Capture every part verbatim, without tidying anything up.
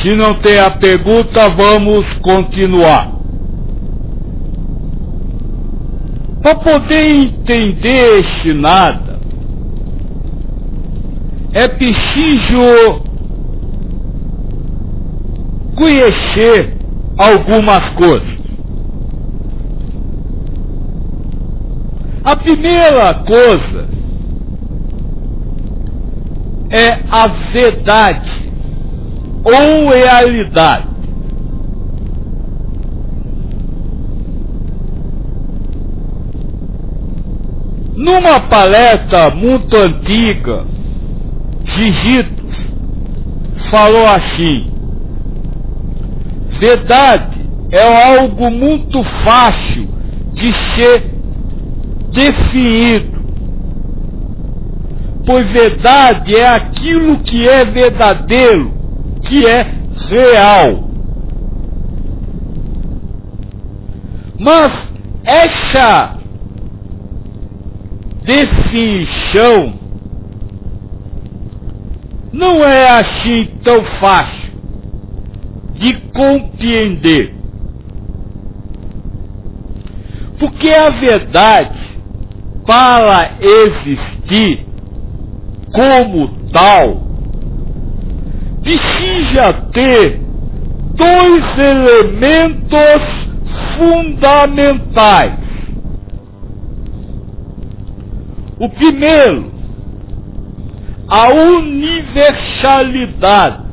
Se não tem a pergunta, vamos continuar. Para poder entender este nada, é preciso conhecer algumas coisas. A primeira coisa é a verdade ou realidade. Numa palestra muito antiga, Gigitos falou assim: verdade é algo muito fácil de ser definido, pois verdade é aquilo que é verdadeiro, que é real. Mas essa definição não é assim tão fácil de compreender, porque a verdade, para existir como tal, precisa ter dois elementos fundamentais. O primeiro, a universalidade,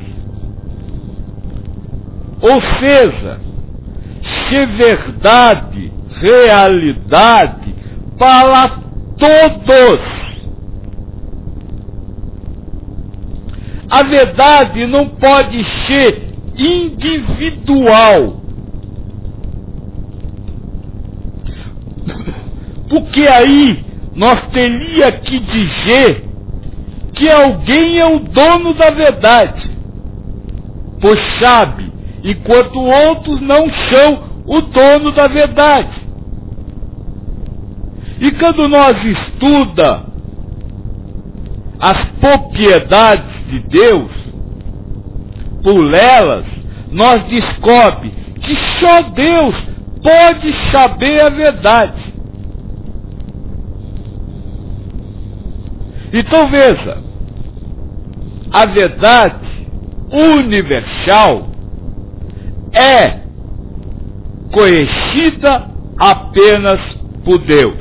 ou seja, ser verdade, realidade para todos. A verdade não pode ser individual, porque aí nós teríamos que dizer que alguém é o dono da verdade, pois sabe, enquanto outros não são o dono da verdade. E quando nós estudamos as propriedades de Deus, por elas, nós descobrimos que só Deus pode saber a verdade. Então veja, a verdade universal é conhecida apenas por Deus.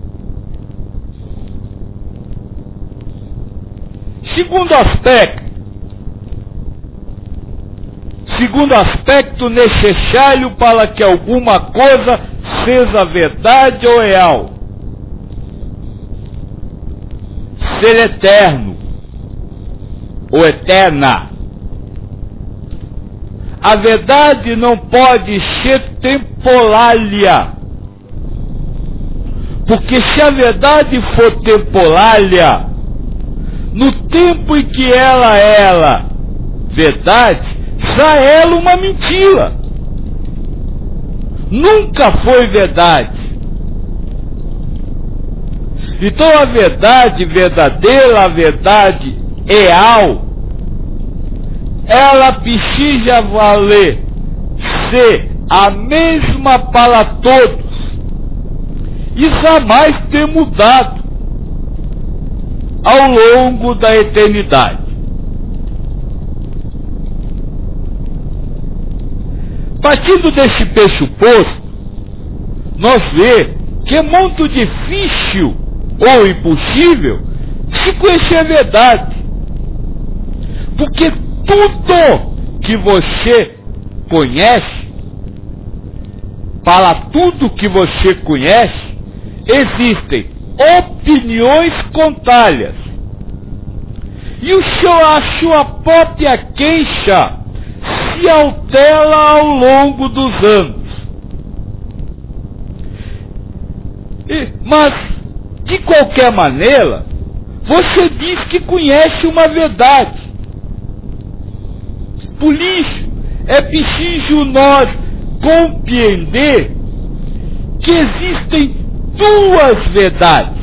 Segundo aspecto, segundo aspecto necessário para que alguma coisa seja verdade ou real: ser eterno ou eterna. A verdade não pode ser temporária, porque se a verdade for temporária, no tempo em que ela era verdade, já era uma mentira. Nunca foi verdade. Então a verdade verdadeira, a verdade real, ela precisa valer, ser a mesma para todos e jamais ter mudado ao longo da eternidade. Partindo desse pressuposto, nós vemos que é muito difícil ou impossível se conhecer a verdade, porque tudo que você conhece, para tudo que você conhece, existem opiniões contrárias, e o seu, a sua própria queixa se altera ao longo dos anos. E, mas, de qualquer maneira, você diz que conhece uma verdade. Por isso, é preciso nós compreender que existem duas verdades.